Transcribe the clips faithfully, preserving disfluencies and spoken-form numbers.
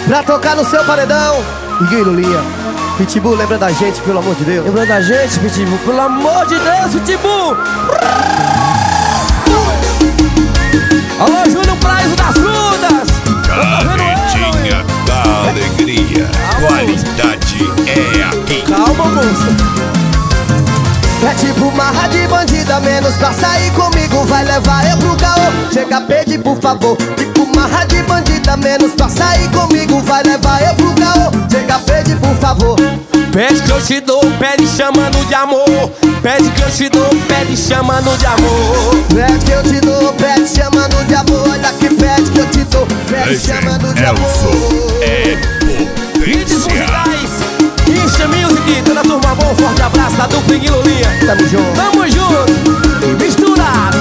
Pra tocar no seu paredão. Iguinho e Lulinha. Pitbull, lembra da gente, pelo amor de Deus. Lembra da gente, Pitbull, pelo amor de Deus, Pitbull. Alô, Júnior Prazo das Frutas. Carretinha da alegria. Qualidade é aqui. Calma, moça. É tipo marra de bandida, menos pra sair comigo vai levar eu pro caô. Chega, pede por favor. Tipo marra de bandida, menos pra sair comigo vai levar eu pro caô. Chega, pede por favor. Pede que eu te dou, pede chamando de amor. Pede que eu te dou, pede chamando de amor. Pede que eu te dou, pede chamando de amor. Olha que pede que eu te dou, pede chamando de amor. É Hits potência. musicais, Insta Music, toda a turma bom, forte abraço da dupla Iguinho e Lulinha. Tamo junto. Tamo junto, misturado.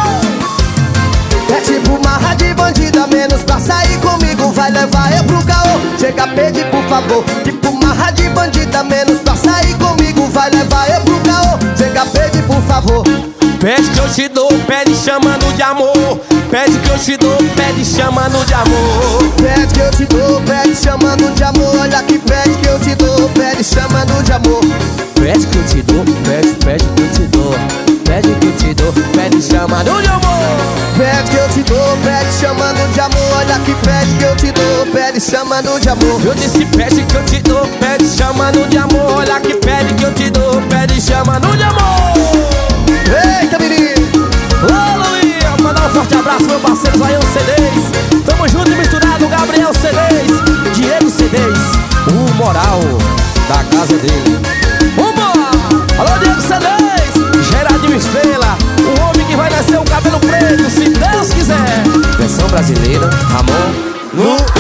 É tipo marra de bandida, menos pra sair comigo vai levar eu pro caô. Chega, pede por favor. Tipo marra de bandida, menos pra sair comigo vai levar eu pro caô. Chega, pede por favor. Pede que eu te dou, pede chamando de amor. Pede que eu te dou, pede chamando de amor. Pede que eu te dou, pede chamando de amor. Olha que pede que eu te dou, pede chamando de amor. Pede que eu te dou, pede, pede que eu te dou. Pede que eu te dou, pede chamando de amor. Pede que eu te dou, pede chamando de amor. Olha que pede que eu te dou, pede chamando de amor. Eu disse pede que eu te dou, pede chamando de amor. Olha que pede que eu te dou, pede chamando de amor. Eita, menino! Ô, Lulinha, mandar um forte abraço, meu parceiro Zaião C Ds. Tamo junto e misturado, Gabriel C Ds, Diego C Ds, o moral da casa dele. Vambora! Alô, Diego C Ds, Gerardinho Estrela, o homem que vai nascer o cabelo preto, se Deus quiser. Versão brasileira, Ramon, no